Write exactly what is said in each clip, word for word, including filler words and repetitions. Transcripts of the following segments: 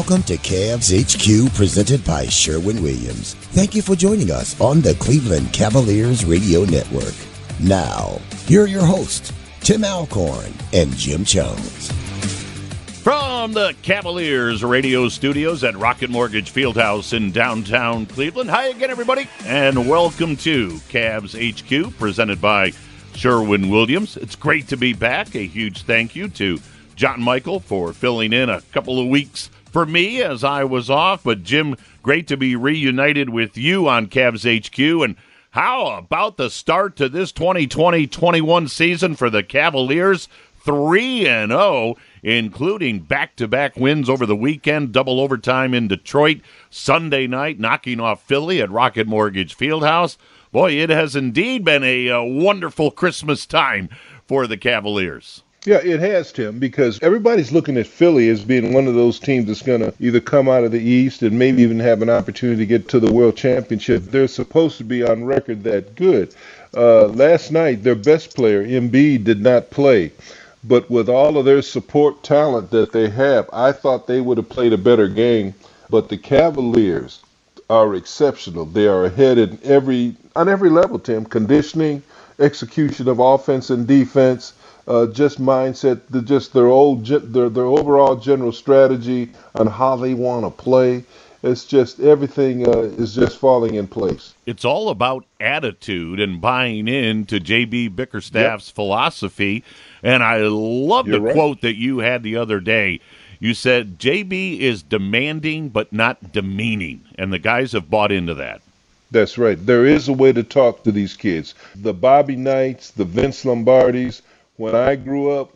Welcome to Cavs H Q, presented by Sherwin-Williams. Thank you for joining us on the Cleveland Cavaliers Radio Network. Now, here are your hosts, Tim Alcorn and Jim Jones. From the Cavaliers radio studios at Rocket Mortgage Fieldhouse in downtown Cleveland. Hi again, everybody, and welcome to Cavs H Q, presented by Sherwin-Williams. It's great to be back. A huge thank you to John Michael for filling in a couple of weeks for me as I was off. But, Jim, great to be reunited with you on Cavs H Q. And how about the start to this twenty twenty twenty-one season for the Cavaliers? three and oh, including back-to-back wins over the weekend, double overtime in Detroit, Sunday night, knocking off Philly at Rocket Mortgage Fieldhouse. Boy, it has indeed been a, a wonderful Christmas time for the Cavaliers. Yeah, it has, Tim, because everybody's looking at Philly as being one of those teams that's going to either come out of the East and maybe even have an opportunity to get to the World Championship. They're supposed to be on record that good. Uh, last night, their best player, Embiid, did not play. But with all of their support talent that they have, I thought they would have played a better game. But the Cavaliers are exceptional. They are ahead in every on every level, Tim. Conditioning, execution of offense and defense, uh, just mindset, the, just their old, their their overall general strategy on how they want to play. It's just everything uh, is just falling in place. It's all about attitude and buying into J B Bickerstaff's yep. philosophy. And I love the right. quote that you had the other day. You said, J B is demanding but not demeaning. And the guys have bought into that. That's right. There is a way to talk to these kids. The Bobby Knights, the Vince Lombardis, when I grew up,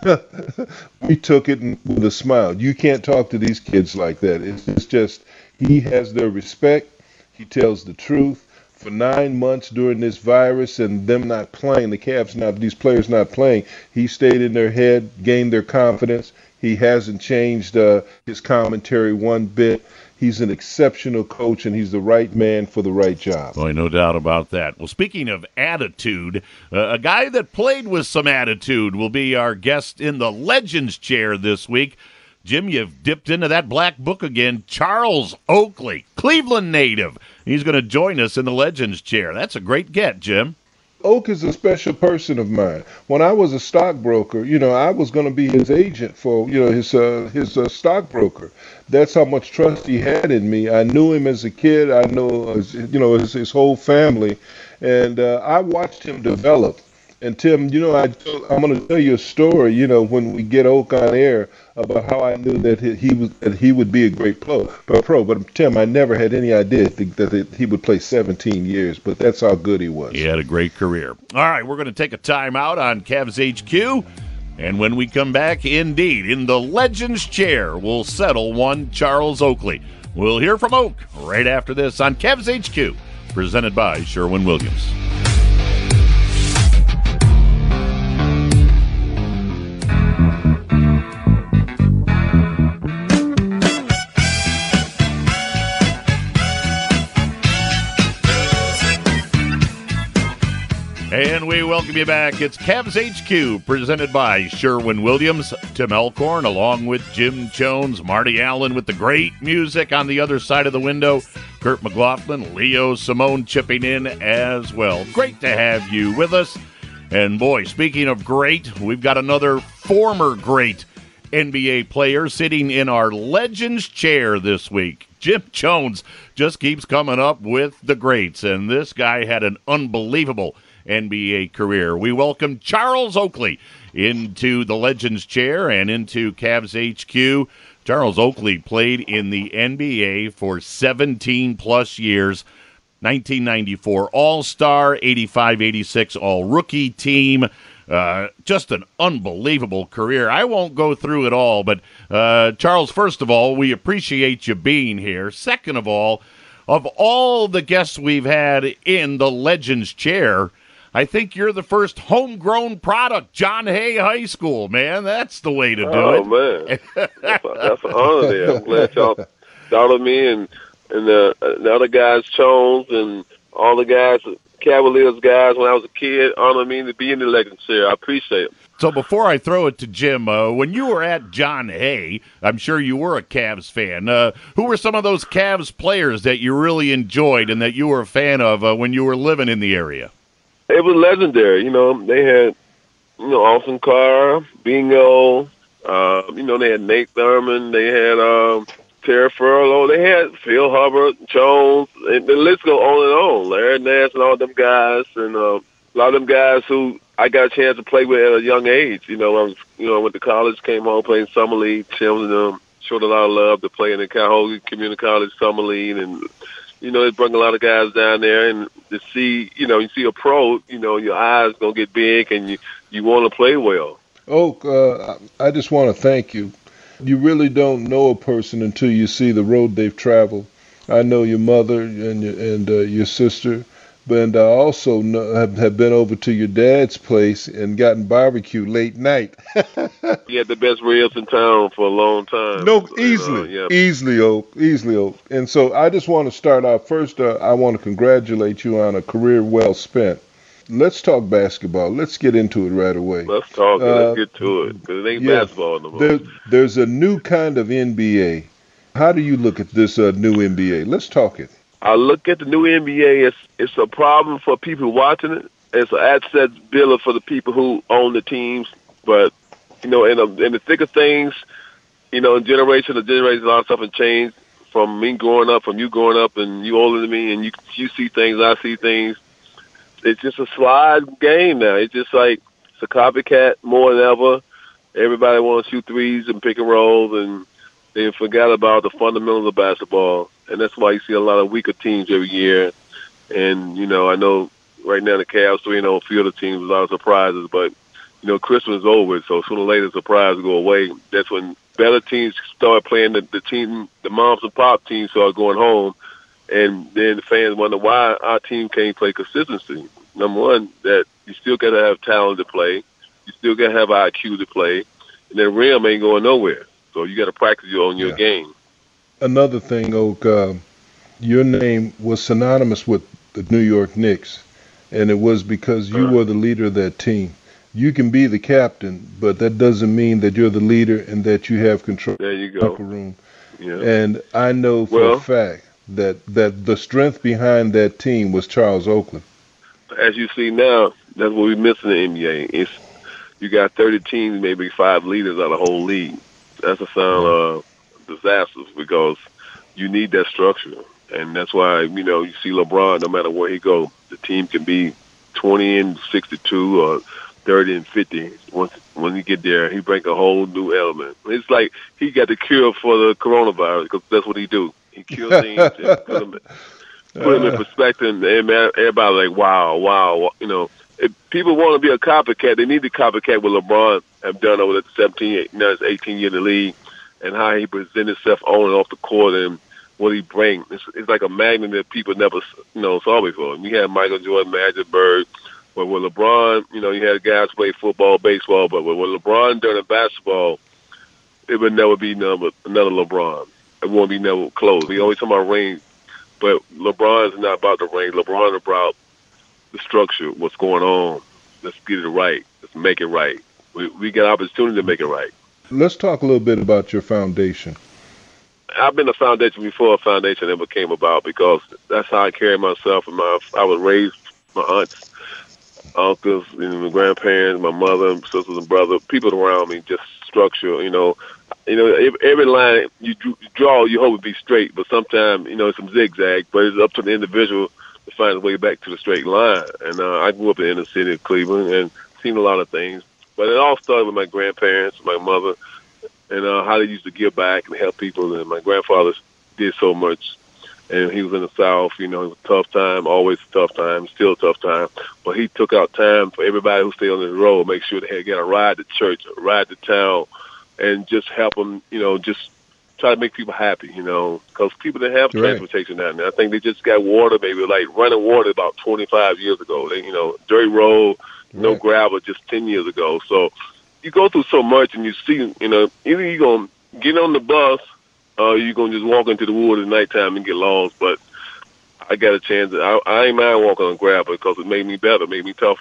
we took it with a smile. You can't talk to these kids like that. It's, it's just, he has their respect. He tells the truth. For nine months during this virus and them not playing, the Cavs not, these players not playing, he stayed in their head, gained their confidence. He hasn't changed uh, his commentary one bit. He's an exceptional coach, and he's the right man for the right job. Boy, no doubt about that. Well, speaking of attitude, uh, a guy that played with some attitude will be our guest in the Legends Chair this week. Jim, you've dipped into that black book again. Charles Oakley, Cleveland native. He's going to join us in the Legends Chair. That's a great get, Jim. Oak is a special person of mine. When I was a stockbroker, you know, I was going to be his agent for, you know, his uh, his uh, stockbroker. That's how much trust he had in me. I knew him as a kid. I know, you know, his, his whole family. And uh, I watched him develop. And, Tim, you know, I, I'm going to tell you a story, you know, when we get Oak on air about how I knew that he, he was that he would be a great pro. But, pro. but Tim, I never had any idea that, that he would play seventeen years, but that's how good he was. He had a great career. All right, we're going to take a time out on Cavs H Q, and when we come back, indeed, in the Legends Chair, we'll settle one Charles Oakley. We'll hear from Oak right after this on Cavs H Q, presented by Sherwin-Williams. And we welcome you back. It's Cavs H Q, presented by Sherwin-Williams. Tim Alcorn, along with Jim Jones, Marty Allen with the great music on the other side of the window. Kurt McLaughlin, Leo Simone chipping in as well. Great to have you with us. And boy, speaking of great, we've got another former great N B A player sitting in our Legends Chair this week. Jim Jones just keeps coming up with the greats, and this guy had an unbelievable N B A career. We welcome Charles Oakley into the Legends Chair and into Cavs H Q. Charles Oakley played in the N B A for seventeen plus years. nineteen ninety-four All-Star, eighty-five eighty-six All-Rookie team. Uh, just an unbelievable career. I won't go through it all, but uh, Charles, first of all, we appreciate you being here. Second of all, of all the guests we've had in the Legends Chair, I think you're the first homegrown product, John Hay High School, man. That's the way to do oh, it. Oh, man. That's, a, that's an honor there. I'm glad y'all thought of me and, and the, the other guys, Jones, and all the guys, Cavaliers guys, when I was a kid, honor me to be in the Legends Chair. I appreciate it. So before I throw it to Jim, uh, when you were at John Hay, I'm sure you were a Cavs fan. Uh, who were some of those Cavs players that you really enjoyed and that you were a fan of uh, when you were living in the area? It was legendary. You know, they had, you know, Austin Carr, Bingo. Uh, you know, they had Nate Thurman. They had um, Terry Furlow. They had Phil Hubbard, Jones. And the list go on and on. Larry Nance and all them guys. And uh, a lot of them guys who I got a chance to play with at a young age. You know, I was, you know, I went to college, came home, playing summer league. Tim and them showed a lot of love to play in the Cuyahoga Community College summer league, and you know, it brought a lot of guys down there. And to see, you know, you see a pro, you know, your eyes gonna get big, and you you want to play well. Oak, uh, I just want to thank you. You really don't know a person until you see the road they've traveled. I know your mother and your, and uh, your sister. But I also know, have, have been over to your dad's place and gotten barbecue late night. He had the best ribs in town for a long time. No, easily, uh, yeah. easily, Oak, easily, Oak. And so I just want to start out first. Uh, I want to congratulate you on a career well spent. Let's talk basketball. Let's get into it right away. Let's talk. Uh, let's get to it, because it ain't yeah, basketball no more. There, there's a new kind of N B A. How do you look at this uh, new N B A? Let's talk it. I look at the new N B A, it's, it's a problem for people watching it. It's an asset builder for the people who own the teams. But, you know, in, a, in the thick of things, you know, in generation to generation, a lot of stuff has changed from me growing up, from you growing up, and you older than me, and you you see things, I see things. It's just a slide game now. It's just like it's a copycat more than ever. Everybody wants to shoot threes and pick and rolls, and they forgot about the fundamentals of basketball. And that's why you see a lot of weaker teams every year. And, you know, I know right now the Cavs three and oh, a few of the teams, a lot of surprises. But, you know, Christmas is over, so sooner or later surprises go away. That's when better teams start playing the, the team, the moms and pop teams start going home. And then the fans wonder why our team can't play consistency. Number one, that you still got to have talent to play. You still got to have I Q to play. And that rim ain't going nowhere. So you got to practice on your yeah. game. Another thing, Oak, uh, your name was synonymous with the New York Knicks, and it was because you were the leader of that team. You can be the captain, but that doesn't mean that you're the leader and that you have control there you of the go. locker room. Yeah. And I know for well, a fact that, that the strength behind that team was Charles Oakley. As you see now, that's what we miss in the N B A. It's, you got thirty teams, maybe five leaders out of the whole league. That's a sign of disasters, because you need that structure. And that's why, you know, you see LeBron, no matter where he goes, the team can be twenty and sixty-two or thirty and fifty. Once when you get there, he brings a whole new element. It's like he got the cure for the coronavirus, because that's what he do. He cures things and put them, put them in perspective, and everybody like, wow, wow. You know, if people want to be a copycat, they need to copycat what LeBron have done over the seventeen, now it's eighteen years in the league, and how he presents himself on and off the court and what he brings. It's, it's like a magnet that people never, you know, saw before. You had Michael Jordan, Magic Bird, but with LeBron, you know, you had guys play football, baseball, but with LeBron during basketball, it would never be another, another LeBron. It won't be never close. We always talk about ring, but LeBron's not about the ring. LeBron is about the structure, what's going on. Let's get it right. Let's make it right. We, we got opportunity to make it right. Let's talk a little bit about your foundation. I've been a foundation before a foundation ever came about, because that's how I carry myself. And my, I was raised, my aunts, uncles, you know, my grandparents, my mother, sisters and brothers, people around me, just structure, you know. You know, every, every line you draw, you hope it be straight, but sometimes, you know, it's some zigzag, but it's up to the individual to find a way back to the straight line. And uh, I grew up in the inner city of Cleveland and seen a lot of things. But it all started with my grandparents, my mother, and uh, how they used to give back and help people. And my grandfather did so much. And he was in the South, you know, it was a tough time, always a tough time, still a tough time. But he took out time for everybody who stayed on the road, make sure they had get a ride to church, a ride to town, and just help them, you know, just try to make people happy, you know, because people didn't have right. transportation down there. I think they just got water, maybe like running water about twenty-five years ago. They, you know, dirt road, no right. gravel, just ten years ago. So you go through so much, and you see, you know, either you're going to get on the bus, or you're going to just walk into the woods at nighttime and get lost. But I got a chance. I, I ain't mind walking on gravel because it made me better, made me tougher.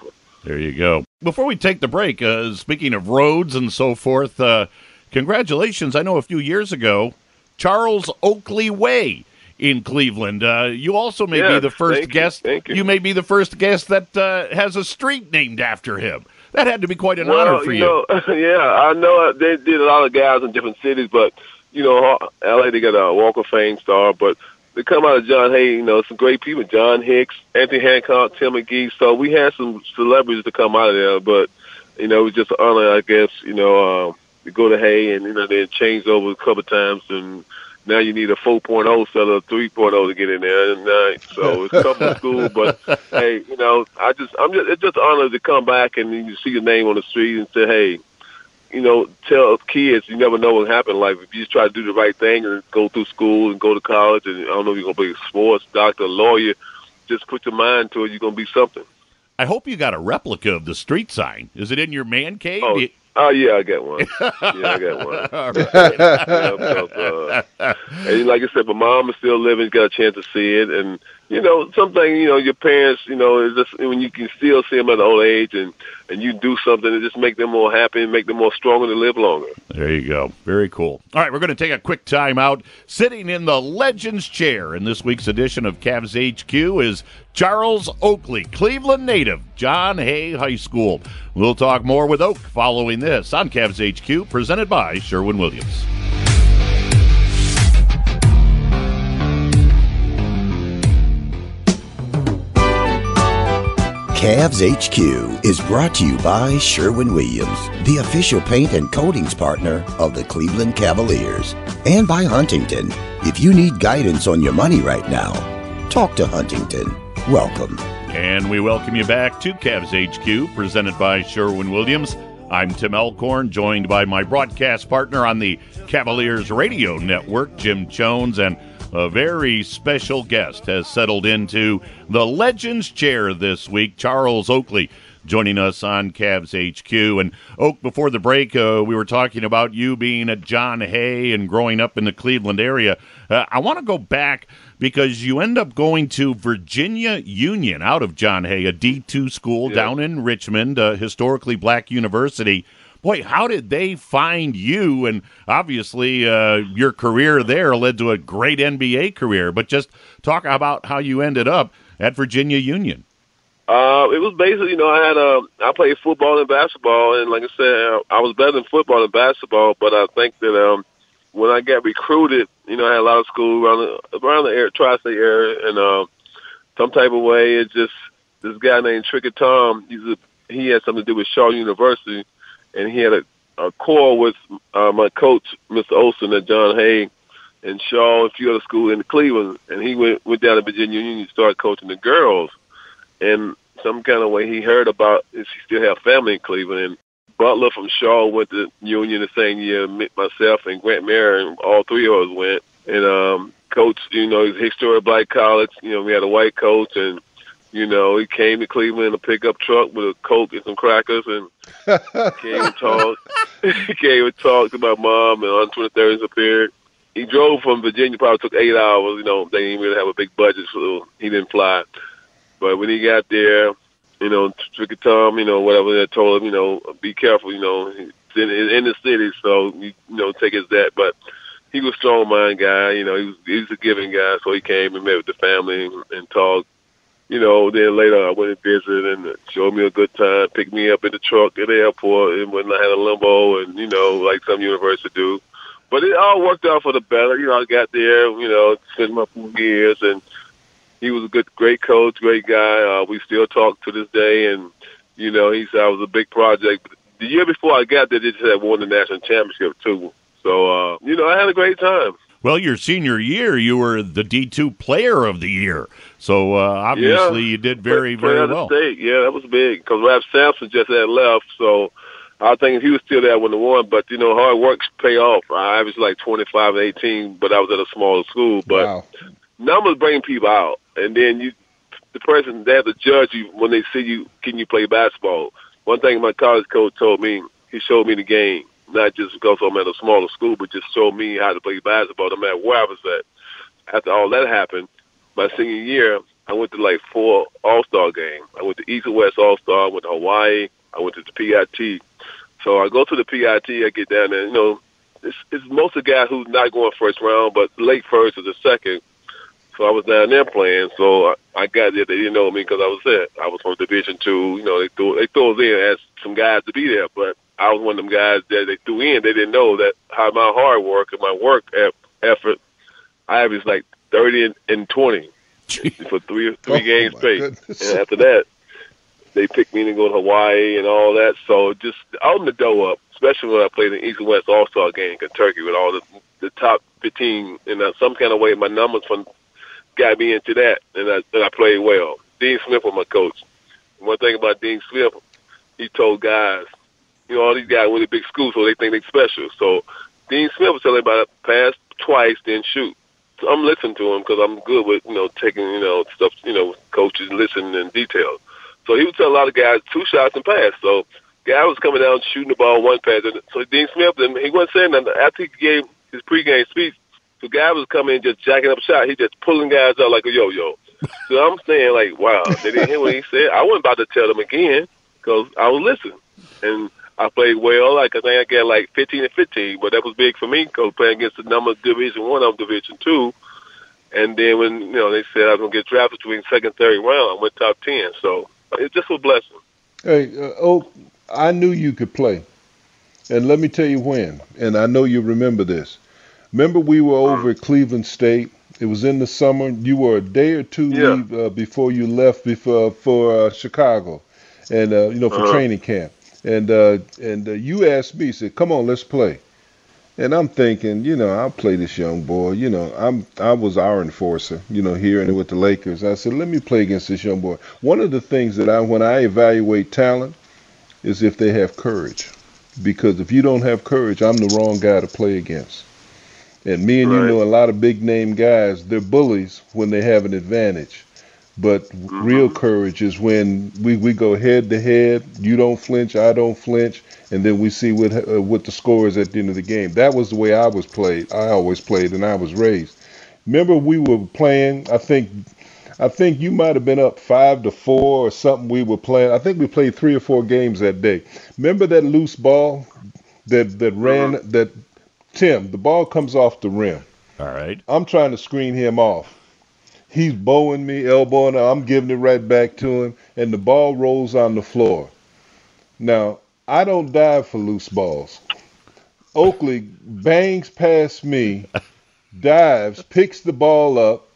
There you go. Before we take the break, uh, speaking of roads and so forth, uh, congratulations. I know a few years ago, Charles Oakley Way in Cleveland. Uh, you also may yeah, be the first thank guest. You, thank you. you may be the first guest that uh, has a street named after him. That had to be quite an well, honor for you. you. Know, yeah, I know they did a lot of guys in different cities, but, you know, L A, they got a Walk of Fame star, but they come out of John Hay, you know, some great people, John Hicks, Anthony Hancock, Tim McGee. So we had some celebrities to come out of there, but, you know, it was just an honor, I guess, you know, uh, to go to Hay and, you know, then changed over a couple of times, and now you need a four point oh instead of a three point oh to get in there. And, uh, so it's tough in school, but, hey, you know, I just, I'm just, it's just an honor to come back and you see your name on the street and say, hey, you know, tell kids you never know what happened in life. If you just try to do the right thing and go through school and go to college, and I don't know if you're going to be a sports, doctor, lawyer, just put your mind to it, you're going to be something. I hope you got a replica of the street sign. Is it in your man cave? Oh, you- oh yeah, I got one. Yeah, I got one. All right. Yeah, because, uh, and like I said, my mom is still living, got a chance to see it. And, you know, something, you know, your parents, you know, is just when you can still see them at an old age and, and you do something to just make them more happy and make them more stronger to live longer. There you go. Very cool. All right, we're going to take a quick time out. Sitting in the Legends chair in this week's edition of Cavs H Q is Charles Oakley, Cleveland native, John Hay High School. We'll talk more with Oak following this on Cavs H Q, presented by Sherwin-Williams. Cavs H Q is brought to you by Sherwin-Williams, the official paint and coatings partner of the Cleveland Cavaliers, and by Huntington. If you need guidance on your money right now, talk to Huntington. Welcome. And we welcome you back to Cavs H Q, presented by Sherwin-Williams. I'm Tim Alcorn, joined by my broadcast partner on the Cavaliers Radio Network, Jim Jones, and a very special guest has settled into the Legends chair this week, Charles Oakley, joining us on Cavs H Q. And, Oak, before the break, uh, we were talking about you being at John Hay and growing up in the Cleveland area. Uh, I want to go back because you end up going to Virginia Union out of John Hay, a D two school yeah. down in Richmond, a historically black university. Boy, how did they find you? And obviously, uh, your career there led to a great N B A career. But just talk about how you ended up at Virginia Union. Uh, it was basically, you know, I had a, I played football and basketball, and like I said, I was better than football and basketball. But I think that um, when I got recruited, you know, I had a lot of school around the around the area, tri-state area, and um, some type of way, it just this guy named Tricky Tom. He's a, he had something to do with Shaw University. And he had a, a call with uh, my coach, Mister Olson, at John Hay, and Shaw, and a few other schools in Cleveland. And he went went down to Virginia Union and started coaching the girls. And some kind of way he heard about is he still have family in Cleveland. And Butler from Shaw went to Union the same year. Myself and Grant Mayer, all three of us went. And um, coach, you know, he's historic black college. You know, we had a white coach, and you know, he came to Cleveland in a pickup truck with a Coke and some crackers, and came and talked. he came and talked to my mom, and on twenty-third appeared. He drove from Virginia, probably took eight hours. You know, they didn't really have a big budget, so he didn't fly. But when he got there, you know, Tricky Tom, you know, whatever they told him, you know, be careful, you know, he's in, in the city, so, you, you know, take his that. But he was a strong-minded guy, you know, he was, he was a giving guy, so he came and met with the family and, and talked. You know, then later I went and visited and showed me a good time, picked me up in the truck at the airport, and when I had a limo and, you know, like some universities do. But it all worked out for the better. You know, I got there, you know, spent my four years, and he was a good, great coach, great guy. Uh, we still talk to this day, and, you know, he said I was a big project. The year before I got there, they just had won the national championship, too. So, uh, you know, I had a great time. Well, your senior year, you were the D two Player of the Year. So, uh, obviously, yeah. you did very, Player very of the well. State. Yeah, that was big because Rap Sampson just had left. So, I think he was still there when they won. But, you know, hard work pay off. I averaged like twenty-five and eighteen, but I was at a smaller school. But wow. Numbers bring people out. And then you, the person, they have to judge you when they see you, can you play basketball? One thing my college coach told me, he showed me the game. Not just because I'm at a smaller school, but just showed me how to play basketball no matter where I was at. After all that happened, my senior year, I went to like four All-Star games. I went to East and West All-Star. I went to Hawaii. I went to the P I T. So I go to the P I T. I get down there. You know, it's, it's most of the guys who's not going first round, but late first or the second. So I was down there playing. So I, I got there. They didn't know me because I was there. I was from Division Two. You know, they threw they threw us in as some guys to be there, but I was one of them guys that they threw in. They didn't know that how my hard work and my work effort. I averaged like thirty and, and twenty for three three oh, games straight. And after that, they picked me to go to Hawaii and all that. So just out the dough up, especially when I played in East and West All-Star game in Kentucky with all the the top fifteen. In uh, some kind of way, my numbers from got me into that, and I, and I played well. Dean Smith was my coach. One thing about Dean Smith, he told guys, you know, all these guys went to big schools, so they think they're special. So Dean Smith was telling about pass twice, then shoot. So I'm listening to him because I'm good with, you know, taking, you know, stuff, you know, coaches listening in detail. So he would tell a lot of guys two shots and pass. So guy was coming down shooting the ball one pass. So Dean Smith, he wasn't saying nothing. After he gave his pregame speech, the guy was coming in just jacking up shot. He just pulling guys out like a yo-yo. So I'm saying, like, wow, they didn't hear what he said. I wasn't about to tell them again because I was listening. And I played well. Like, I think I got like fifteen and fifteen, but that was big for me because playing against the number Division One, I'm Division Two. And then when, you know, they said I was going to get drafted between second and third round, I went top ten. So it's just a blessing. Hey, uh, Oak, I knew you could play. And let me tell you when. And I know you remember this. Remember we were over at Cleveland State. It was in the summer. You were a day or two yeah. leave, uh, before you left before, for uh, Chicago, and uh, you know for uh-huh. training camp. And uh, and uh, you asked me, said, "Come on, let's play." And I'm thinking, you know, I'll play this young boy. You know, I'm I was our enforcer, you know, here and with the Lakers. I said, let me play against this young boy. One of the things that I, when I evaluate talent, is if they have courage, because if you don't have courage, I'm the wrong guy to play against. And me and right. you know a lot of big name guys, they're bullies when they have an advantage. But mm-hmm. real courage is when we, we go head to head, you don't flinch, I don't flinch, and then we see what uh, what the score is at the end of the game. That was the way I was played. I always played, and I was raised. Remember we were playing, I think I think you might have been up five to four or something we were playing. I think we played three or four games that day. Remember that loose ball that, that ran, mm-hmm. that Tim, the ball comes off the rim. All right. I'm trying to screen him off. He's bowing me, elbowing, I'm giving it right back to him, and the ball rolls on the floor. Now, I don't dive for loose balls. Oakley bangs past me, dives, picks the ball up,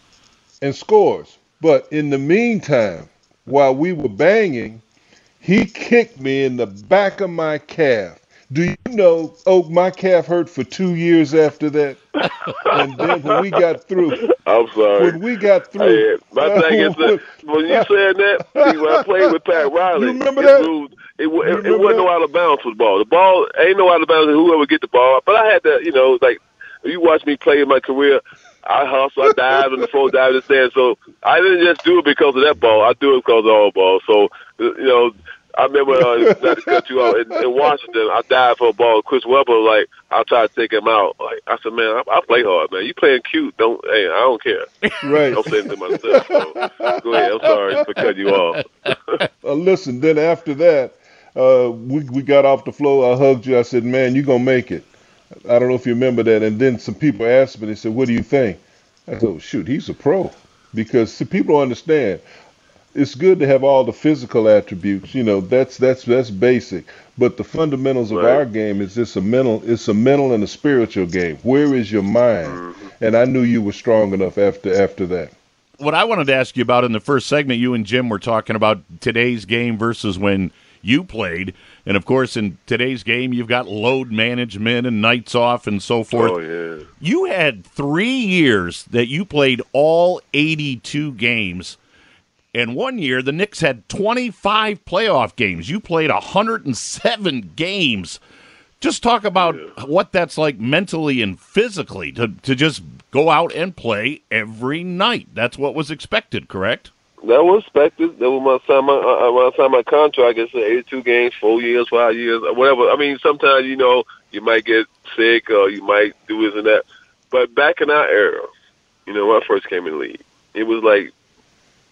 and scores. But in the meantime, while we were banging, he kicked me in the back of my calf. Do you know, Oak, my calf hurt for two years after that? And then when we got through. I'm sorry. When we got through. I, my thing is that when you said that, see, when I played with Pat Riley. You remember that? Moved, it, it, it, it wasn't no out of bounds for the ball. The ball, ain't no out of bounds whoever get the ball. But I had to, you know, like, if you watch me play in my career, I hustle, I dive in the floor, dive in the stand. So I didn't just do it because of that ball. I do it because of all balls. So, you know, I remember, uh, not to cut you out, in, in Washington, I dived for a ball. Chris Webber, like, I tried to take him out. Like, I said, man, I, I play hard, man. You playing cute. Don't, hey, I don't care. Right. Don't say anything to myself. So, go ahead. I'm sorry for cutting you off. uh, listen, then after that, uh, we, we got off the floor. I hugged you. I said, man, you're going to make it. I don't know if you remember that. And then some people asked me, they said, what do you think? I said, oh, shoot, he's a pro. Because see, people don't understand. It's good to have all the physical attributes, you know, that's that's that's basic. But the fundamentals of right. our game is just a mental it's a mental and a spiritual game. Where is your mind? Mm-hmm. And I knew you were strong enough after after that. What I wanted to ask you about in the first segment, you and Jim were talking about today's game versus when you played. And of course in today's game you've got load management and nights off and so forth. Oh yeah. You had three years that you played all eighty-two games. And one year, the Knicks had twenty-five playoff games. You played one hundred seven games. Just talk about yeah. what that's like mentally and physically to, to just go out and play every night. That's what was expected, correct? That was expected. That was my sign my uh, when I signed my contract. I said eighty-two games, four years, five years, whatever. I mean, sometimes you know you might get sick or you might do this and that. But back in our era, you know, when I first came in the league, it was like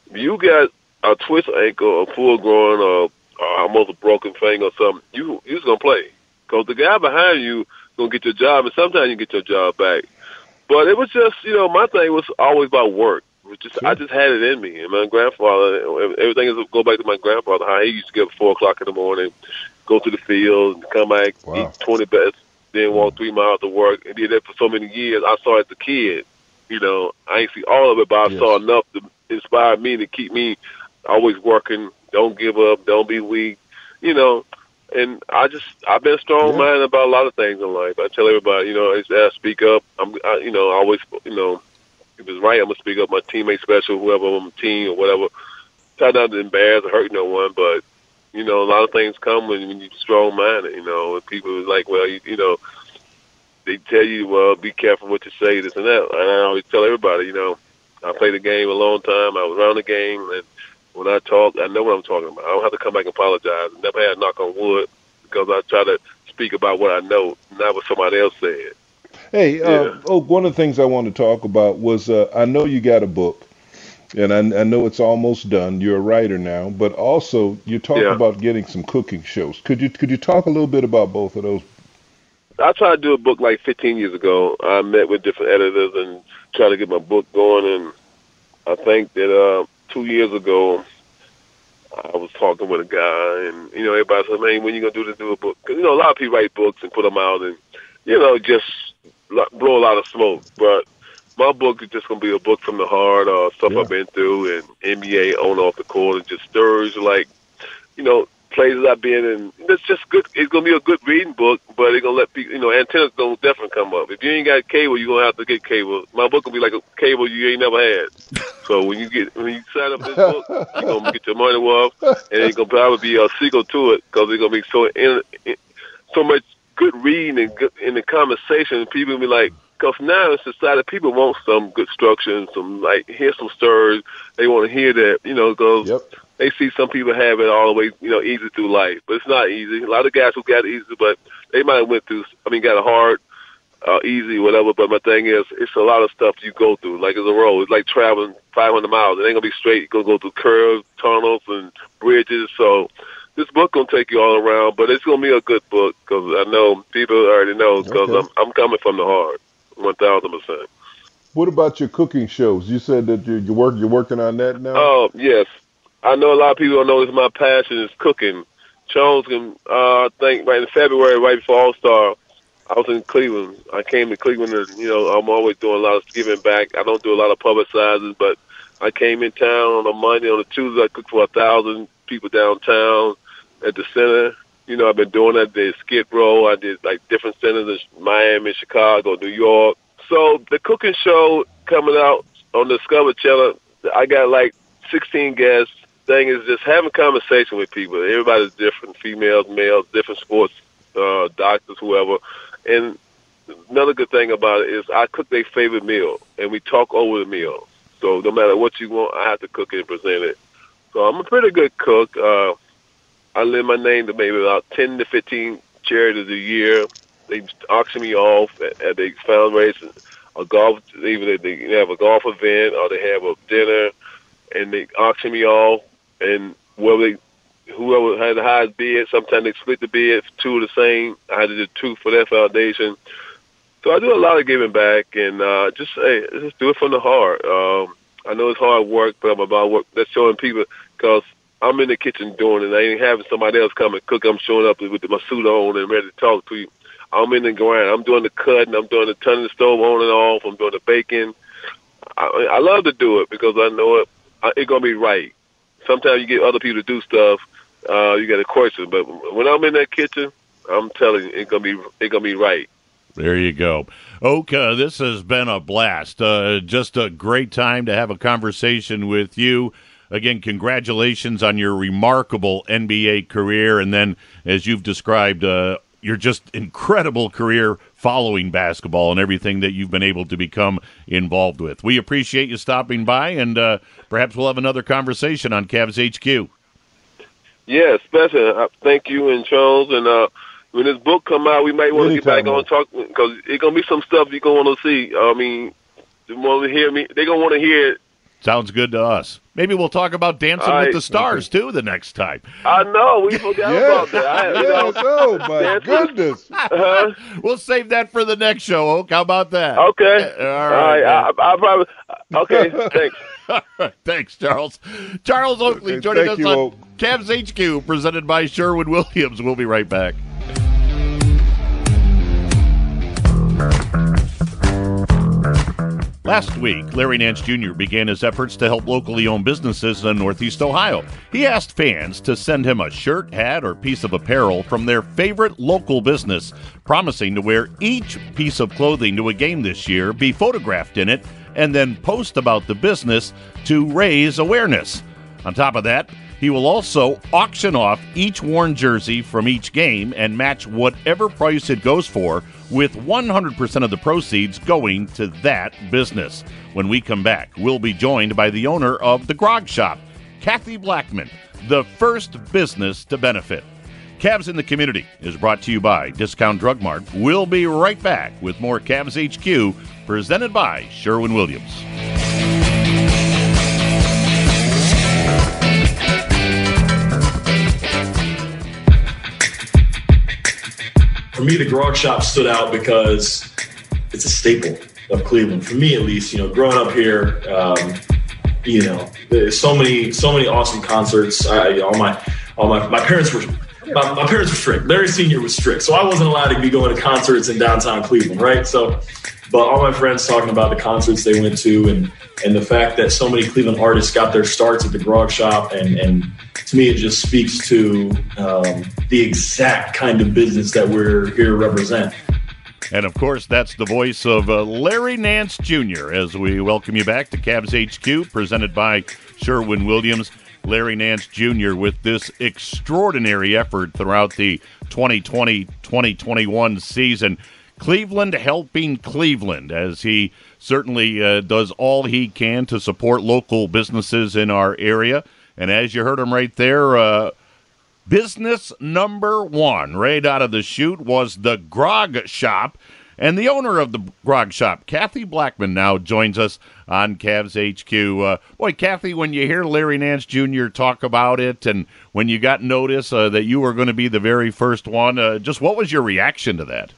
you got a twist ankle, a full groin, or, or almost a broken finger or something, you you's gonna play because the guy behind you gonna get your job, and sometimes you get your job back. But it was just, you know, my thing was always about work. It was just sure. I just had it in me, and my grandfather, everything is go back to my grandfather. How he used to get up at four o'clock in the morning, go to the field, come back, wow. eat twenty bets, then walk three miles to work, and did that for so many years. I saw it as a kid. You know, I ain't see all of it, but I yes. saw enough to inspire me to keep me always working. Don't give up. Don't be weak. You know, and I just I've been strong-minded yeah. about a lot of things in life. I tell everybody, you know, I, I speak up. I'm, I, you know, I always, you know, if it's right, I'm gonna speak up. My teammate special, whoever on my team or whatever. Try not to embarrass or hurt no one, but you know, a lot of things come when, when you're strong-minded. You know, and people is like, well, you, you know. They tell you, well, be careful what you say, this and that. And I always tell everybody, you know, I played the game a long time. I was around the game, and when I talk, I know what I'm talking about. I don't have to come back and apologize. I never had a knock on wood because I try to speak about what I know, not what somebody else said. Hey, yeah. uh, oh, one of the things I wanted to talk about was uh, I know you got a book, and I, I know it's almost done. You're a writer now, but also you talk yeah. about getting some cooking shows. Could you could you talk a little bit about both of those? I tried to do a book like fifteen years ago. I met with different editors and tried to get my book going. And I think that uh, two years ago, I was talking with a guy, and you know, everybody said, "Man, when you gonna do to do a book?" Because you know, a lot of people write books and put them out, and you know, just blow a lot of smoke. But my book is just gonna be a book from the heart, uh, stuff yeah. I've been through, and N B A on off the court, and just stories like, you know, places I've been in. It's just good. It's gonna be a good reading book, but it's gonna let people, you know, antennas gonna definitely come up. If you ain't got cable, you're gonna have to get cable. My book will be like a cable you ain't never had. So when you get when you sign up this book, you're gonna get your money worth, and it's gonna probably be a sequel to it because it's gonna be so in, in, so much good reading and good in the conversation. People will be like, because now in society, people want some good structure and some like hear some stories. They want to hear that, you know, because. Yep. They see some people have it all the way, you know, easy through life, but it's not easy. A lot of guys who got it easy, but they might have went through, I mean, got it hard, uh, easy, whatever. But my thing is, it's a lot of stuff you go through. Like it's a road. It's like traveling five hundred miles. It ain't gonna be straight. You're gonna go through curves, tunnels, and bridges. So this book gonna take you all around, but it's gonna be a good book because I know people already know because okay. I'm I'm coming from the heart, one thousand percent. What about your cooking shows? You said that you're, you're work you're working on that now. Oh yes. I know a lot of people don't know this. My passion is cooking. Jones, can, uh, I think, right in February, right before All-Star, I was in Cleveland. I came to Cleveland, and, you know, I'm always doing a lot of giving back. I don't do a lot of publicizing, but I came in town on a Monday. On a Tuesday, I cooked for a thousand people downtown at the center. You know, I've been doing that. I did Skid Row. I did, like, different centers in Miami, Chicago, New York. So the cooking show coming out on the Discovery Channel, I got, like, sixteen guests. Thing is just having conversation with people. Everybody's different, females, males, different sports, uh, doctors, whoever. And another good thing about it is I cook their favorite meal, and we talk over the meal. So no matter what you want, I have to cook it and present it. So I'm a pretty good cook. Uh, I lend my name to maybe about ten to fifteen charities a year. They auction me off at, at the fundraising, a golf, either they have a golf event or they have a dinner, and they auction me off. And whoever, they, whoever had the highest bid, sometimes they split the bid, two of the same. I had to do two for that foundation. So I do a lot of giving back, and uh, just hey, just do it from the heart. Um, I know it's hard work, but I'm about work. That's showing people because I'm in the kitchen doing it. I ain't having somebody else come and cook. I'm showing up with my suit on and ready to talk to you. I'm in the grind. I'm doing the cutting. I'm doing the turning the stove on and off. I'm doing the baking. I, I love to do it because I know it. It's gonna be right. Sometimes you get other people to do stuff, uh, you got a question. But when I'm in that kitchen, I'm telling you, it's gonna be it's gonna be right. There you go. Oka, this has been a blast. Uh, just a great time to have a conversation with you. Again, congratulations on your remarkable N B A career, and then, as you've described, uh, your just incredible career following basketball and everything that you've been able to become involved with. We appreciate you stopping by, and uh, perhaps we'll have another conversation on Cavs H Q. Yeah, especially. Uh, thank you and Charles. And uh, when this book come out, we might want to get back on talk because it's gonna be some stuff you're gonna want to see. I mean, they want to hear me. They're gonna want to hear it Sounds good to us. Maybe we'll talk about Dancing All with right. the Stars, too, the next time. I know we forgot Yes, about that. I, you know, yes, oh my goodness. uh, We'll save that for the next show, Oak. How about that? okay. All All right. right. I, I probably. Okay. Thanks. All right. Thanks, Charles. Charles Oakley Okay, joining thank us you, on Oak. Cavs H Q, presented by Sherwin-Williams. We'll be right back. Last week, Larry Nance Junior began his efforts to help locally owned businesses in Northeast Ohio. He asked fans to send him a shirt, hat, or piece of apparel from their favorite local business, promising to wear each piece of clothing to a game this year, be photographed in it, and then post about the business to raise awareness. On top of that, he will also auction off each worn jersey from each game and match whatever price it goes for, with one hundred percent of the proceeds going to that business. When we come back, we'll be joined by the owner of the Grog Shop, Kathy Blackman, the first business to benefit. Cavs in the Community is brought to you by Discount Drug Mart. We'll be right back with more Cavs H Q, presented by Sherwin-Williams. For me, the Grog Shop stood out because it's a staple of Cleveland. For me, at least, you know, growing up here, um, you know, there's so many, so many awesome concerts. I, all my, all my, my parents were, my, my parents were strict. Larry Senior was strict, so I wasn't allowed to be going to concerts in downtown Cleveland, right? So, but all my friends talking about the concerts they went to, and and the fact that so many Cleveland artists got their starts at the Grog Shop, and and to me, it just speaks to um, the exact kind of business that we're here to represent. And, of course, that's the voice of uh, Larry Nance Junior as we welcome you back to Cavs H Q, presented by Sherwin-Williams. Larry Nance Junior with this extraordinary effort throughout the twenty twenty twenty twenty-one season. Cleveland helping Cleveland, as he certainly uh, does all he can to support local businesses in our area. And as you heard him right there, uh, business number one right out of the chute was the Grog Shop. And the owner of the Grog Shop, Kathy Blackman, now joins us on Cavs H Q. Uh, boy, Kathy, when you hear Larry Nance Junior talk about it, and when you got notice uh, that you were going to be the very first one, uh, just what was your reaction to that?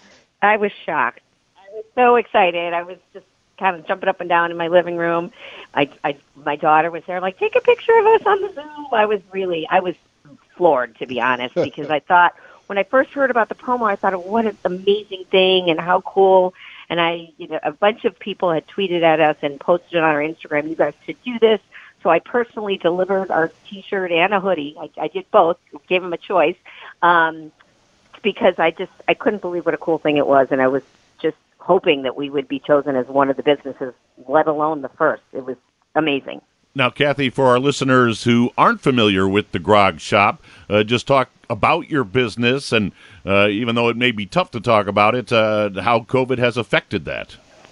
I was shocked. I was so excited. I was just kind of jumping up and down in my living room. I, I, my daughter was there, like, take a picture of us on the Zoom. I was really, I was floored, to be honest, because I thought, when I first heard about the promo, I thought, what an amazing thing and how cool. And I, you know, a bunch of people had tweeted at us and posted it on our Instagram, you guys should do this. So I personally delivered our T-shirt and a hoodie. I, I did both, gave them a choice, um, because I just, I couldn't believe what a cool thing it was. And I was just hoping that we would be chosen as one of the businesses, let alone the first. It was amazing. Now, Kathy, for our listeners who aren't familiar with the Grog Shop, uh, just talk about your business, and uh, even though it may be tough to talk about it, uh, how COVID has affected that.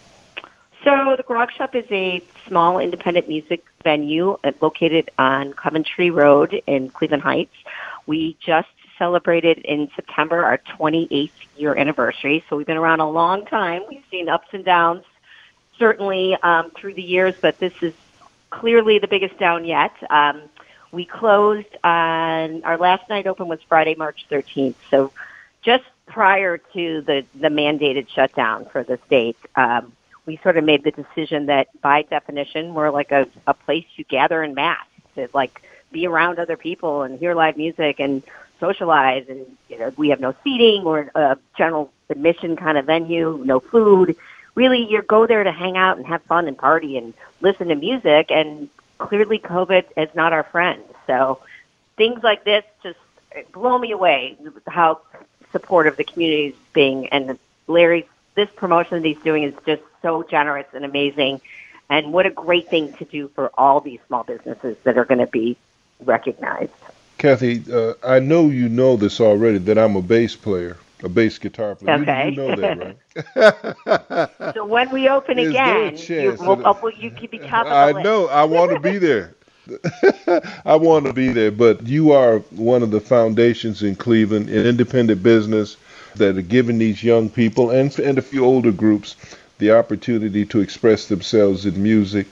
So the Grog Shop is a small independent music venue located on Coventry Road in Cleveland Heights. We just celebrated in September our twenty-eighth year anniversary, so we've been around a long time. We've seen ups and downs, certainly um, through the years, but this is clearly the biggest down yet. Um, we closed on, our last night open was Friday, March thirteenth. So just prior to the, the mandated shutdown for the state, um, we sort of made the decision that by definition, we're like a, a place you gather in mass to like be around other people and hear live music and socialize. And, you know, we have no seating or a general admission kind of venue, no food. Really, you go there to hang out and have fun and party and listen to music, and clearly COVID is not our friend. So things like this just blow me away, how supportive the community is being. And Larry, this promotion that he's doing is just so generous and amazing, and what a great thing to do for all these small businesses that are going to be recognized. Kathy, uh, I know you know this already, that I'm a bass player. A bass guitar player. Okay. You, you know that, right? So when we open Is there a again, chance you, we'll, that- oh, you can be top of the I list. know. I want to be there. I want to be there. But you are one of the foundations in Cleveland, an independent business that are giving these young people and and a few older groups the opportunity to express themselves in music.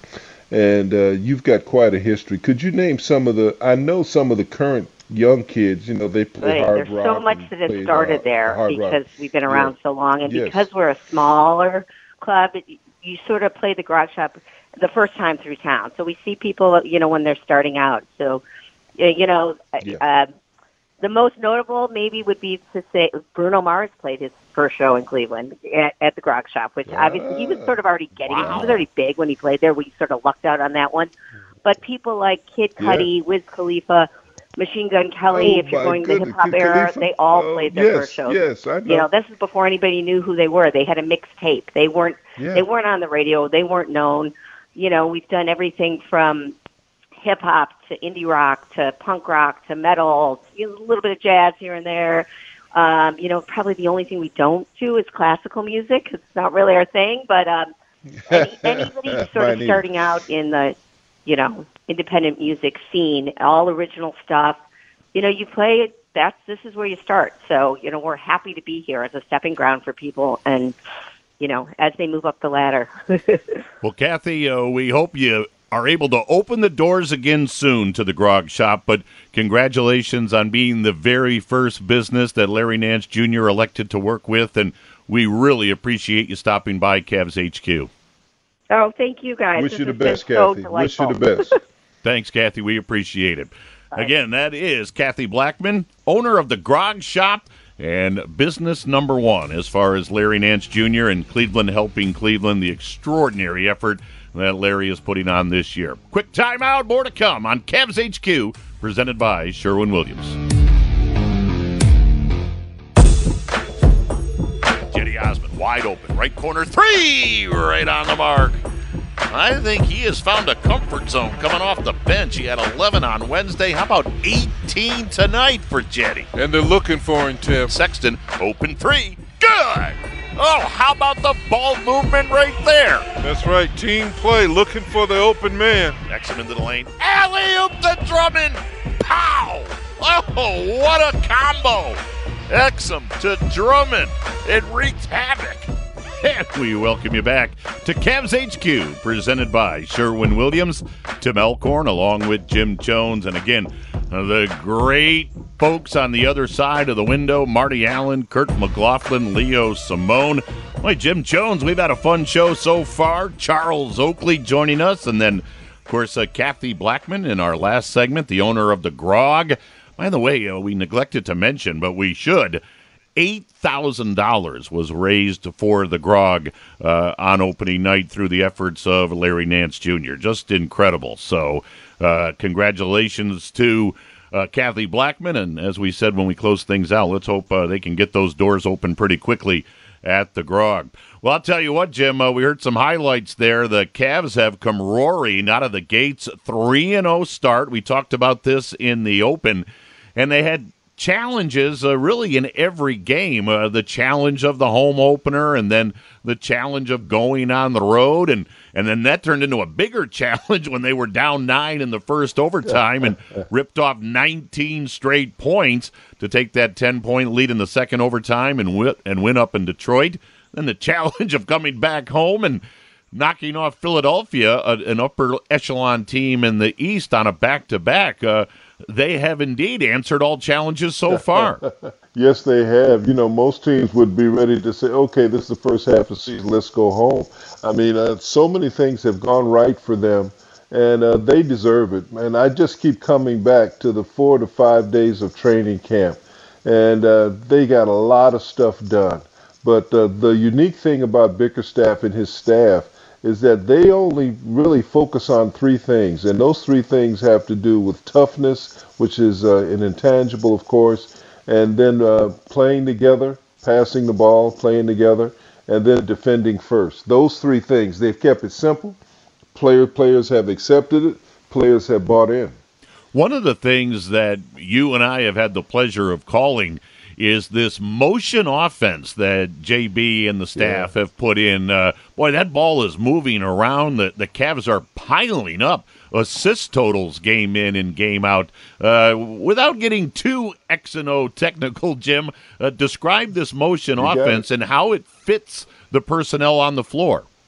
and uh, you've got quite a history. Could you name some of the? I know some of the current young kids. You know, they play right. hard There's rock. so much that has started uh, there because rock. we've been around yeah. so long, and yes. because we're a smaller club, it, you sort of play the Grog Shop the first time through town. So we see people, you know, when they're starting out. So, you know, Yeah. uh, the most notable maybe would be to say Bruno Mars played his first show in Cleveland at, at the Grog Shop, which Ah. obviously he was sort of already getting. Wow. He was already big when he played there. We sort of lucked out on that one. But people like Kid Cudi, Yeah. Wiz Khalifa, Machine Gun Kelly, Oh, if you're my going to the goodness. hip hop Kid era, Khalifa? they all Oh, played their yes, first shows. yes, I know. You know, this is before anybody knew who they were. They had a mixtape. They weren't. Yeah. They weren't on the radio. They weren't known. You know, we've done everything from hip hop to indie rock to punk rock to metal, you know, a little bit of jazz here and there. Um, you know, probably the only thing we don't do is classical music. It's not really our thing. But um, any, anybody who's sort of Mine starting out in the, you know, independent music scene, all original stuff, you know, you play it. That's this is where you start. So, you know, we're happy to be here as a stepping ground for people, and you know, as they move up the ladder. Well, Kathy, uh, we hope you are able to open the doors again soon to the Grog Shop, but congratulations on being the very first business that Larry Nance Junior elected to work with, and we really appreciate you stopping by Cavs H Q. Oh, thank you guys. Wish This you the has been best, so Kathy. Wish you the delightful. best. Thanks, Kathy. We appreciate it. Again, that is Kathy Blackman, owner of the Grog Shop and business number one as far as Larry Nance Junior and Cleveland helping Cleveland, the extraordinary effort that Larry is putting on this year. Quick timeout, more to come on Cavs H Q, presented by Sherwin-Williams. Jetty Osmond, wide open, right corner, three, right on the mark. I think he has found a comfort zone coming off the bench. He had eleven on Wednesday. How about eighteen tonight for Jetty? And they're looking for him, Tim. Sexton, open three. Good! Oh, how about the ball movement right there? That's right. Team play, looking for the open man. Exum into the lane. Alley-oop to Drummond. Pow! Oh, what a combo! Exum to Drummond. It wreaks havoc. And we welcome you back to Cavs H Q, presented by Sherwin-Williams. Tim Alcorn along with Jim Jones. And again, the great folks on the other side of the window, Marty Allen, Kurt McLaughlin, Leo Simone. Boy, Jim Jones, we've had a fun show so far. Charles Oakley joining us. And then, of course, uh, Kathy Blackman in our last segment, the owner of the Grog. By the way, uh, we neglected to mention, but we should, eight thousand dollars was raised for the Grog uh, on opening night through the efforts of Larry Nance Junior Just incredible. So uh, congratulations to uh, Kathy Blackman. And as we said when we close things out, let's hope uh, they can get those doors open pretty quickly at the Grog. Well, I'll tell you what, Jim, uh, we heard some highlights there. The Cavs have come roaring out of the gates, three and oh start. We talked about this in the open, and they had challenges uh, really in every game. Uh, the challenge of the home opener, and then the challenge of going on the road, and and then that turned into a bigger challenge when they were down nine in the first overtime and ripped off nineteen straight points to take that ten-point lead in the second overtime and win, and win up in Detroit. Then the challenge of coming back home and knocking off Philadelphia, a, an upper echelon team in the East, on a back-to-back. Uh, they have indeed answered all challenges so far. Yes, they have. You know, most teams would be ready to say, okay, this is the first half of the season, let's go home. I mean, uh, so many things have gone right for them, and uh, they deserve it. And I just keep coming back to the four to five days of training camp, and uh, they got a lot of stuff done. But uh, the unique thing about Bickerstaff and his staff is that they only really focus on three things, and those three things have to do with toughness, which is uh, an intangible, of course, and then uh, playing together, passing the ball, playing together, and then defending first. Those three things, they've kept it simple. Player, players have accepted it. Players have bought in. One of the things that you and I have had the pleasure of calling is this motion offense that J B and the staff yeah. have put in. Uh, boy, that ball is moving around. The, the Cavs are piling up assist totals game in and game out. Uh, without getting too X and O technical, Jim, uh, describe this motion you offense and how it fits the personnel on the floor.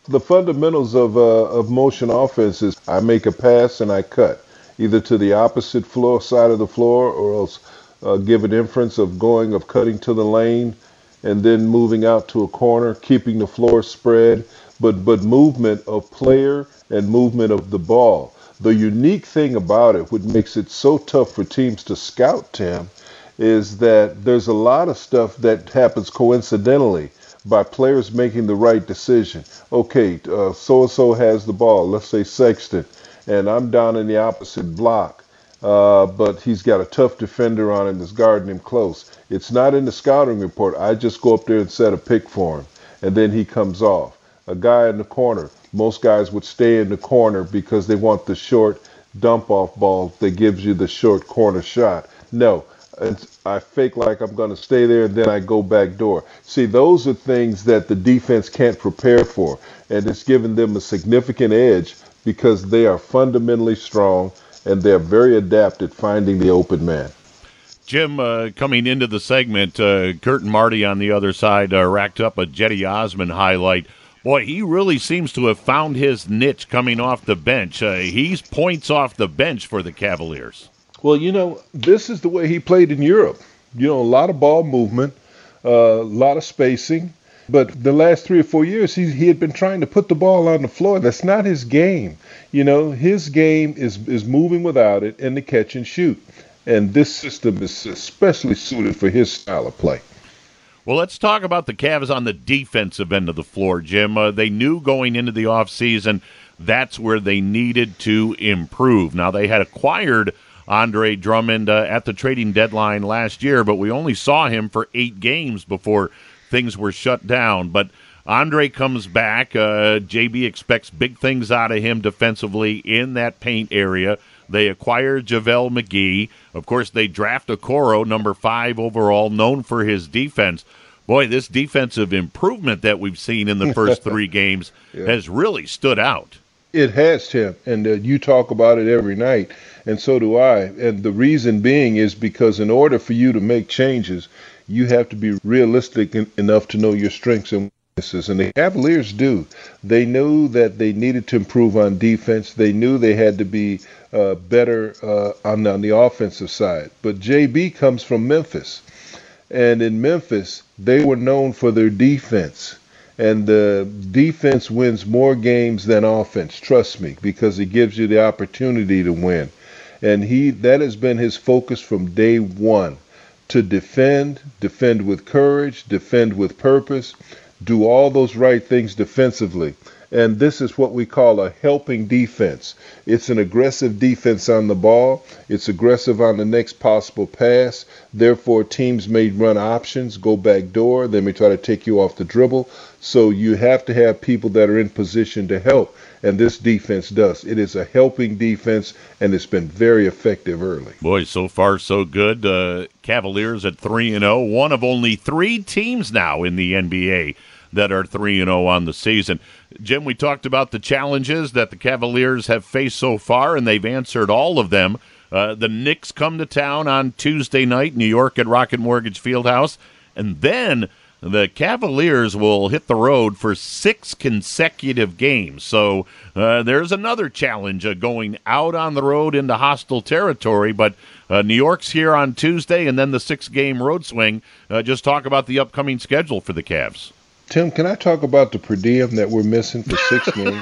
The fundamentals of uh, of motion offense is I make a pass and I cut, either to the opposite floor side of the floor, or else uh, give an inference of going of cutting to the lane and then moving out to a corner, keeping the floor spread, but but movement of player and movement of the ball. The unique thing about it, what makes it so tough for teams to scout, Tim, is that there's a lot of stuff that happens coincidentally by players making the right decision. Okay, uh, so-and-so has the ball, let's say Sexton, and I'm down in the opposite block, uh, but he's got a tough defender on him that's guarding him close. It's not in the scouting report. I just go up there and set a pick for him, and then he comes off. A guy in the corner, most guys would stay in the corner because they want the short dump-off ball that gives you the short corner shot. No, it's, I fake like I'm going to stay there, and then I go back door. See, those are things that the defense can't prepare for, and it's given them a significant edge because they are fundamentally strong, and they're very adept at finding the open man. Jim, uh, coming into the segment, uh, Kurt and Marty on the other side uh, racked up a Jetty Osmond highlight. Boy, he really seems to have found his niche coming off the bench. Uh, he's points off the bench for the Cavaliers. Well, you know, this is the way he played in Europe. You know, a lot of ball movement, uh, a lot of spacing. But the last three or four years, he, he had been trying to put the ball on the floor. That's not his game. You know, his game is, is moving without it and the catch and shoot. And this system is especially suited for his style of play. Well, let's talk about the Cavs on the defensive end of the floor, Jim. Uh, they knew going into the offseason that's where they needed to improve. Now, they had acquired Andre Drummond uh, at the trading deadline last year, but we only saw him for eight games before things were shut down. But Andre comes back. Uh, J B expects big things out of him defensively in that paint area. They acquire JaVale McGee. Of course, they draft Okoro, number five overall, known for his defense. Boy, this defensive improvement that we've seen in the first three games yeah. has really stood out. It has, Tim, and uh, you talk about it every night, and so do I. And the reason being is because in order for you to make changes, you have to be realistic in, enough to know your strengths and weaknesses, and the Cavaliers do. They knew that they needed to improve on defense. They knew they had to be uh, better uh, on, on the offensive side. But J B comes from Memphis, and in Memphis, they were known for their defense. And the defense wins more games than offense, trust me, because it gives you the opportunity to win. And he that has been his focus from day one, to defend, defend with courage, defend with purpose, do all those right things defensively. And this is what we call a helping defense. It's an aggressive defense on the ball. It's aggressive on the next possible pass. Therefore, teams may run options, go back door. They may try to take you off the dribble. So you have to have people that are in position to help. And this defense does. It is a helping defense, and it's been very effective early. Boy, so far so good. Uh, Cavaliers at three and oh, one of only three teams now in the N B A that are three and oh on the season. Jim, we talked about the challenges that the Cavaliers have faced so far, and they've answered all of them. Uh, the Knicks come to town on Tuesday night, New York at Rocket Mortgage Fieldhouse, and then the Cavaliers will hit the road for six consecutive games. So uh, there's another challenge uh, going out on the road into hostile territory, but uh, New York's here on Tuesday, and then the six-game road swing. Uh, just talk about the upcoming schedule for the Cavs. Tim, can I talk about the per diem that we're missing for six games?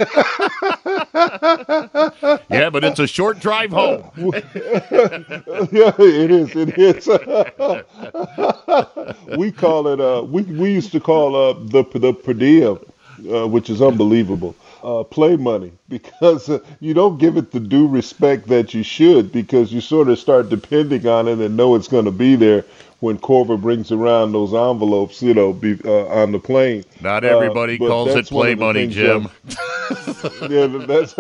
Yeah, but it's a short drive home. Yeah, it is. It is. we call it. Uh, we we used to call uh, the the per diem, uh, which is unbelievable. Uh, play money, because uh, you don't give it the due respect that you should, because you sort of start depending on it and know it's going to be there when Corver brings around those envelopes, you know, be, uh, on the plane. Not everybody uh, calls it play money, Jim. That, yeah, that's.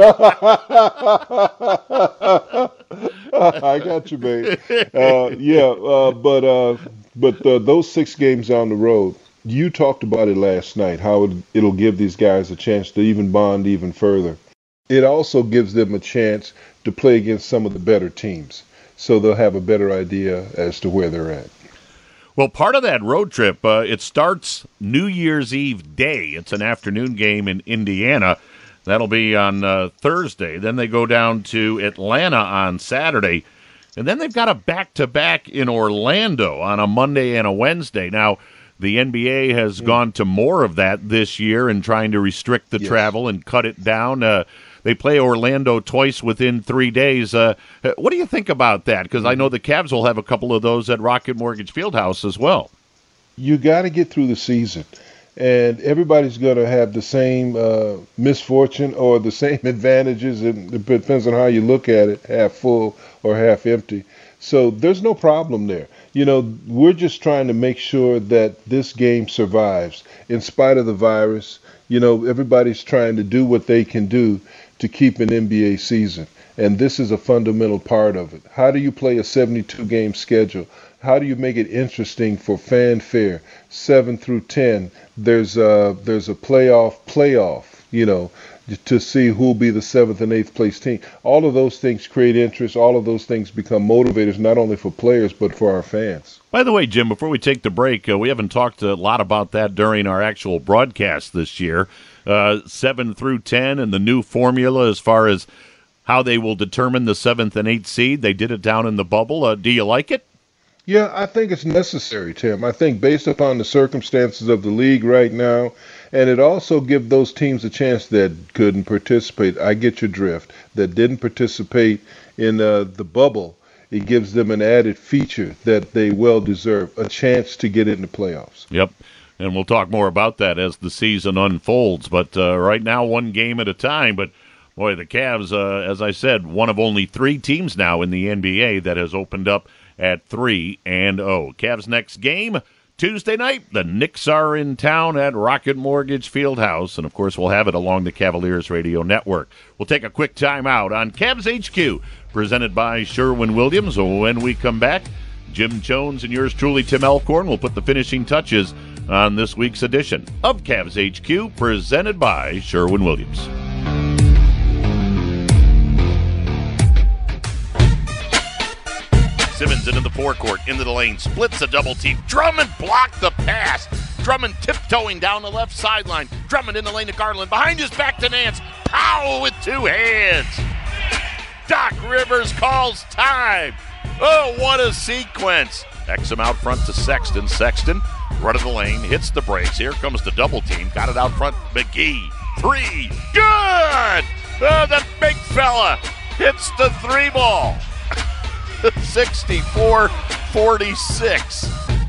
I got you, babe. Uh, yeah, uh, but uh, but uh, those six games on the road. You talked about it last night, how it, it'll give these guys a chance to even bond even further. It also gives them a chance to play against some of the better teams, so they'll have a better idea as to where they're at. Well, part of that road trip, uh, it starts New Year's Eve day. It's an afternoon game in Indiana. That'll be on uh, Thursday. Then they go down to Atlanta on Saturday. And then they've got a back-to-back in Orlando on a Monday and a Wednesday. Now, the N B A has mm. gone to more of that this year and trying to restrict the yes. travel and cut it down. Uh, they play Orlando twice within three days. Uh, what do you think about that? Because I know the Cavs will have a couple of those at Rocket Mortgage Fieldhouse as well. You got to get through the season. And everybody's going to have the same uh, misfortune or the same advantages. It depends on how you look at it, half full or half empty. So there's no problem there. You know, we're just trying to make sure that this game survives in spite of the virus. You know, everybody's trying to do what they can do to keep an N B A season. And this is a fundamental part of it. How do you play a seventy-two game schedule? How do you make it interesting for fanfare? Seven through ten, there's a, there's a playoff playoff, you know, to see who'll be the seventh and eighth place team. All of those things create interest. All of those things become motivators, not only for players, but for our fans. By the way, Jim, before we take the break, uh, we haven't talked a lot about that during our actual broadcast this year. Uh, seven through ten and the new formula as far as how they will determine the seventh and eighth seed. They did it down in the bubble. Uh, do you like it? Yeah, I think it's necessary, Tim. I think based upon the circumstances of the league right now, and it also gives those teams a chance that couldn't participate. I get your drift. That didn't participate in uh, the bubble. It gives them an added feature that they well deserve, a chance to get in the playoffs. Yep. And we'll talk more about that as the season unfolds. But uh, right now, one game at a time. But, boy, the Cavs, uh, as I said, one of only three teams now in the N B A that has opened up at three and oh. Cavs' next game, Tuesday night. The Knicks are in town at Rocket Mortgage Fieldhouse. And, of course, we'll have it along the Cavaliers Radio Network. We'll take a quick time out on Cavs H Q, presented by Sherwin-Williams. When we come back, Jim Jones and yours truly, Tim Alcorn, will put the finishing touches on this week's edition of Cavs H Q, presented by Sherwin-Williams. Simmons into the forecourt, into the lane, splits a double team. Drummond blocked the pass. Drummond tiptoeing down the left sideline. Drummond in the lane to Garland. Behind his back to Nance. Powell with two hands. Doc Rivers calls time. Oh, what a sequence. X him out front to Sexton. Sexton, run of the lane, hits the brakes. Here comes the double team. Got it out front. McGee. Three. Good! Oh, the big fella hits the three ball. sixty-four forty-six.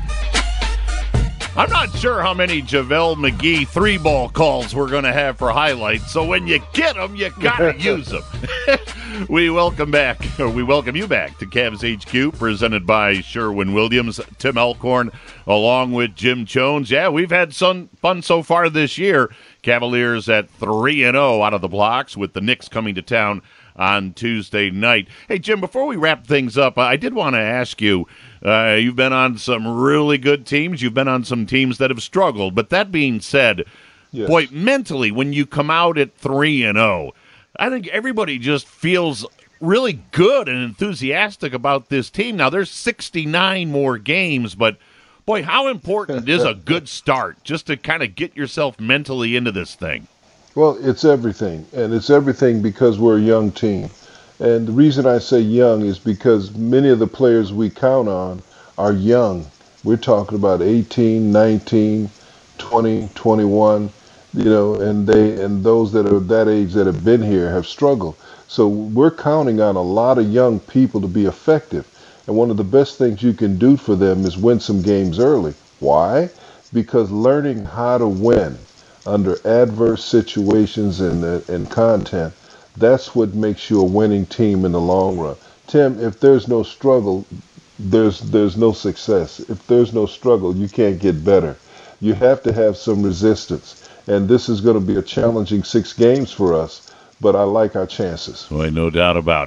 I'm not sure how many JaVale McGee three-ball calls we're going to have for highlights, so when you get them, you got to use them. We welcome back, or we welcome you back to Cavs H Q, presented by Sherwin-Williams. Tim Alcorn, along with Jim Jones. Yeah, we've had some fun so far this year. Cavaliers at three and oh out of the blocks, with the Knicks coming to town on Tuesday night. Hey, Jim, before we wrap things up, I did want to ask you, uh, you've been on some really good teams. You've been on some teams that have struggled. But that being said, yes. Boy, mentally, when you come out at three and oh, I think everybody just feels really good and enthusiastic about this team. Now, there's sixty-nine more games, but, boy, how important is a good start just to kind of get yourself mentally into this thing? Well, it's everything, and it's everything because we're a young team. And the reason I say young is because many of the players we count on are young. We're talking about eighteen, nineteen, twenty, twenty-one, you know, and they and those that are that age that have been here have struggled. So we're counting on a lot of young people to be effective. And one of the best things you can do for them is win some games early. Why? Because learning how to win under adverse situations and and content, that's what makes you a winning team in the long run. Tim, if there's no struggle, there's there's no success. If there's no struggle, you can't get better. You have to have some resistance. And this is going to be a challenging six games for us, but I like our chances. Boy, no doubt about it.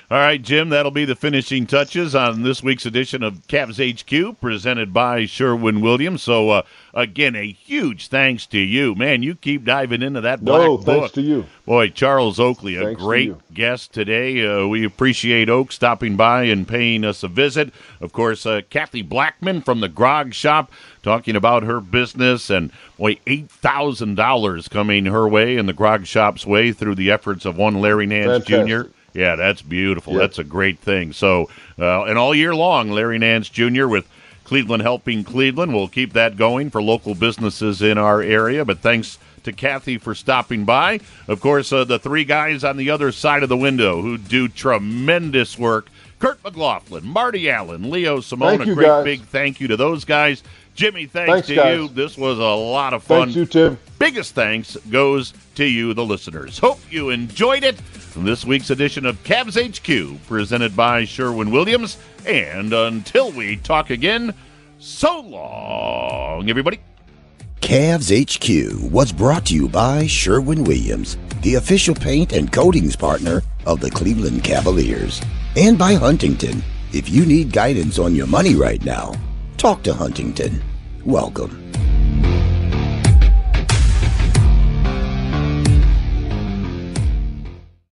All right, Jim, that'll be the finishing touches on this week's edition of Cavs H Q, presented by Sherwin-Williams. So, uh, again, a huge thanks to you. Man, you keep diving into that black no, book. thanks to you. Boy, Charles Oakley, a Thanks great guest today. Uh, we appreciate Oak stopping by and paying us a visit. Of course, uh, Kathy Blackman from the Grog Shop talking about her business, and, boy, eight thousand dollars coming her way and the Grog Shop's way through the efforts of one Larry Nance Fantastic. Junior Yeah, that's beautiful. Yep. That's a great thing. So, uh, and all year long, Larry Nance Junior with Cleveland Helping Cleveland. We'll keep that going for local businesses in our area. But thanks to Kathy for stopping by. Of course, uh, the three guys on the other side of the window who do tremendous work. Kurt McLaughlin, Marty Allen, Leo Simone. Thank you, a great guys. big thank you to those guys. Jimmy, thanks, Thanks, to guys. you. This was a lot of fun. Thanks you, Tim. Biggest thanks goes to you, the listeners. Hope you enjoyed it. This week's edition of Cavs H Q, presented by Sherwin-Williams. And until we talk again, so long, everybody. Cavs H Q was brought to you by Sherwin-Williams, the official paint and coatings partner of the Cleveland Cavaliers. And by Huntington. If you need guidance on your money right now, talk to Huntington. Welcome.